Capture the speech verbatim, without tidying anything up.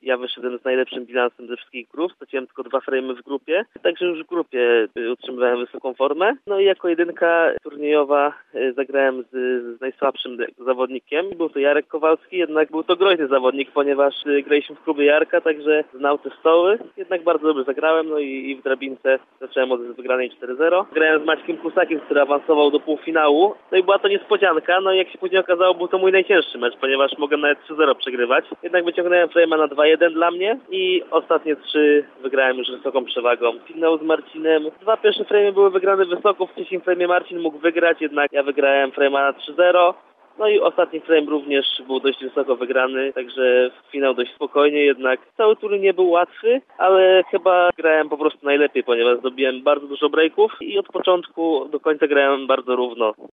ja wyszedłem z najlepszym bilansem ze wszystkich grup, straciłem tylko dwa frame'y w grupie, także już w grupie utrzymywałem wysoką formę. No i jako jedynka turniejowa zagrałem z, z najsłabszym zawodnikiem. Był to Jarek Kowalski, jednak był to groźny zawodnik, ponieważ graliśmy w klubie Jarka, także znał te stoły. Jednak bardzo dobrze zagrałem, no i, i w drabince zacząłem od wygranej cztery zero. Grałem z Maćkiem Kusakiem, który awansował do półfinału. No i była to niespodzianka, no i jak się później okazało, był to mój najcięższy mecz, ponieważ mogłem nawet trzy zero przegrywać. Jednak wyciągnąłem frame'a na dwa jeden dla mnie i ostatnie trzy wygrałem już wysoką przewagą. Finał z Marcinem. Dwa pierwsze frame'y były wygrane wysoko, w trzecim frame'ie Marcin mógł wygrać, jednak ja wygrałem frame'a na trzy zero. No i ostatni frame również był dość wysoko wygrany, także finał dość spokojnie, jednak cały turniej nie był łatwy, ale chyba grałem po prostu najlepiej, ponieważ zdobyłem bardzo dużo breaków i od początku do końca grałem bardzo równo.